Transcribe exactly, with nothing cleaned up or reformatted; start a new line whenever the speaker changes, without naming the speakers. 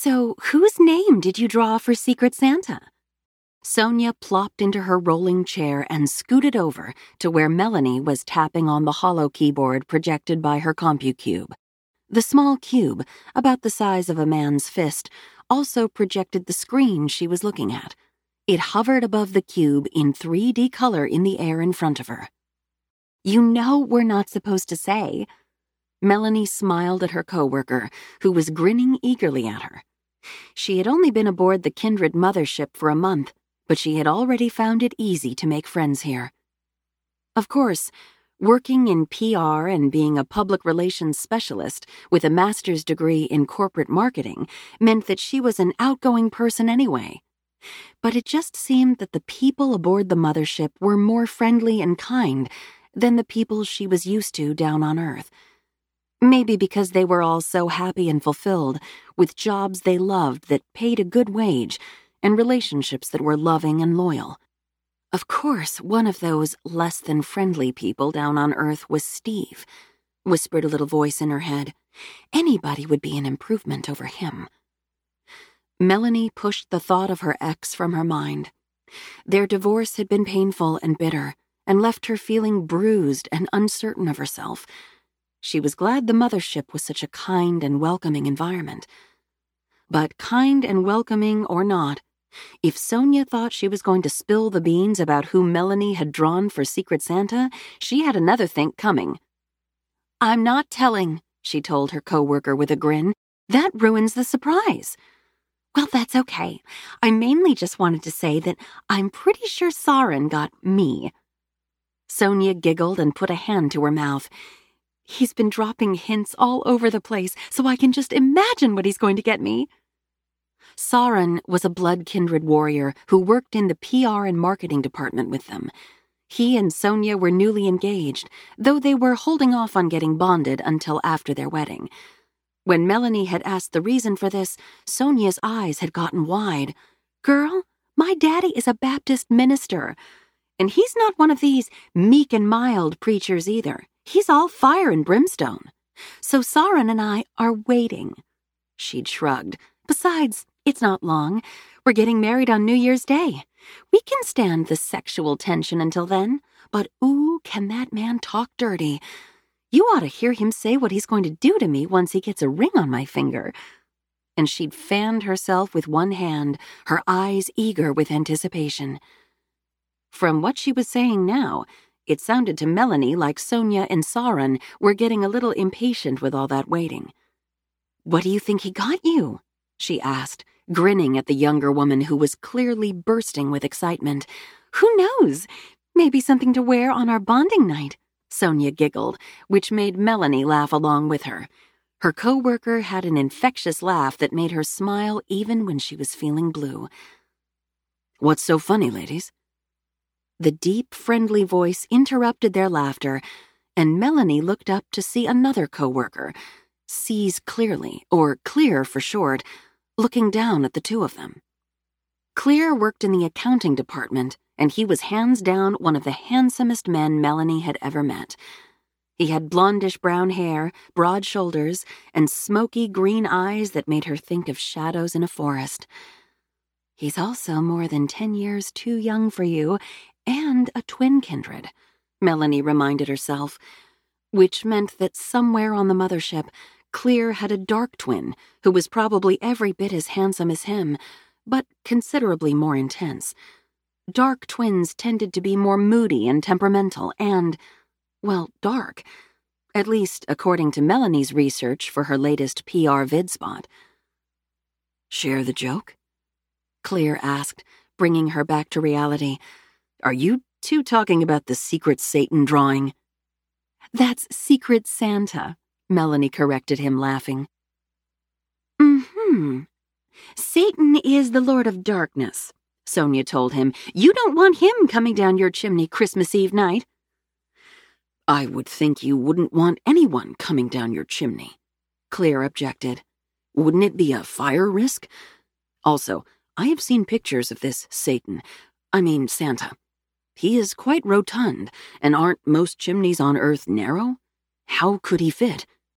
So whose name did you draw for Secret Santa? Sonia plopped into her rolling chair and scooted over to where Melanie was tapping on the hollow keyboard projected by her CompuCube. The small cube, about the size of a man's fist, also projected the screen she was looking at. It hovered above the cube in three D color in the air in front of her. You know we're not supposed to say. Melanie smiled at her coworker, who was grinning eagerly at her. She had only been aboard the Kindred mothership for a month, but she had already found it easy to make friends here. Of course, working in P R and being a public relations specialist with a master's degree in corporate marketing meant that she was an outgoing person anyway. But it just seemed that the people aboard the mothership were more friendly and kind than the people she was used to down on Earth. Maybe because they were all so happy and fulfilled, with jobs they loved that paid a good wage, and relationships that were loving and loyal. Of course, one of those less-than-friendly people down on Earth was Steve, whispered a little voice in her head. Anybody would be an improvement over him. Melanie pushed the thought of her ex from her mind. Their divorce had been painful and bitter, and left her feeling bruised and uncertain of herself. She was glad the mothership was such a kind and welcoming environment. But kind and welcoming or not, if Sonia thought she was going to spill the beans about who Melanie had drawn for Secret Santa, she had another think coming. I'm not telling, she told her coworker with a grin. That ruins the surprise. Well, that's okay. I mainly just wanted to say that I'm pretty sure Soren got me. Sonia giggled and put a hand to her mouth. He's been dropping hints all over the place, so I can just imagine what he's going to get me. Soren was a blood-kindred warrior who worked in the P R and marketing department with them. He and Sonia were newly engaged, though they were holding off on getting bonded until after their wedding. When Melanie had asked the reason for this, Sonia's eyes had gotten wide. Girl, my daddy is a Baptist minister, and he's not one of these meek and mild preachers either. He's all fire and brimstone. So Soren and I are waiting. She'd shrugged. Besides, it's not long. We're getting married on New Year's Day. We can stand the sexual tension until then, but ooh, can that man talk dirty. You ought to hear him say what he's going to do to me once he gets a ring on my finger. And she'd fanned herself with one hand, her eyes eager with anticipation. From what she was saying now, it sounded to Melanie like Sonia and Soren were getting a little impatient with all that waiting. What do you think he got you? She asked, grinning at the younger woman who was clearly bursting with excitement. Who knows? Maybe something to wear on our bonding night, Sonia giggled, which made Melanie laugh along with her. Her coworker had an infectious laugh that made her smile even when she was feeling blue. What's so funny, ladies? The deep, friendly voice interrupted their laughter, and Melanie looked up to see another coworker, sees clearly, or Clear for short, looking down at the two of them. Clear worked in the accounting department, and he was hands down one of the handsomest men Melanie had ever met. He had blondish brown hair, broad shoulders, and smoky green eyes that made her think of shadows in a forest. He's also more than ten years too young for you, and a twin kindred, Melanie reminded herself, which meant that somewhere on the mothership, Clear had a dark twin who was probably every bit as handsome as him, but considerably more intense. Dark twins tended to be more moody and temperamental and, well, dark, at least according to Melanie's research for her latest P R vid spot. Share the joke? Clear asked, bringing her back to reality. Are you two talking about the Secret Satan drawing? That's Secret Santa, Melanie corrected him, laughing. Mm-hmm. Satan is the Lord of Darkness, Sonia told him. You don't want him coming down your chimney Christmas Eve night. I would think you wouldn't want anyone coming down your chimney, Clear objected. Wouldn't it be a fire risk? Also, I have seen pictures of this Satan, I mean Santa. He is quite rotund, and aren't most chimneys on Earth narrow? How could he fit?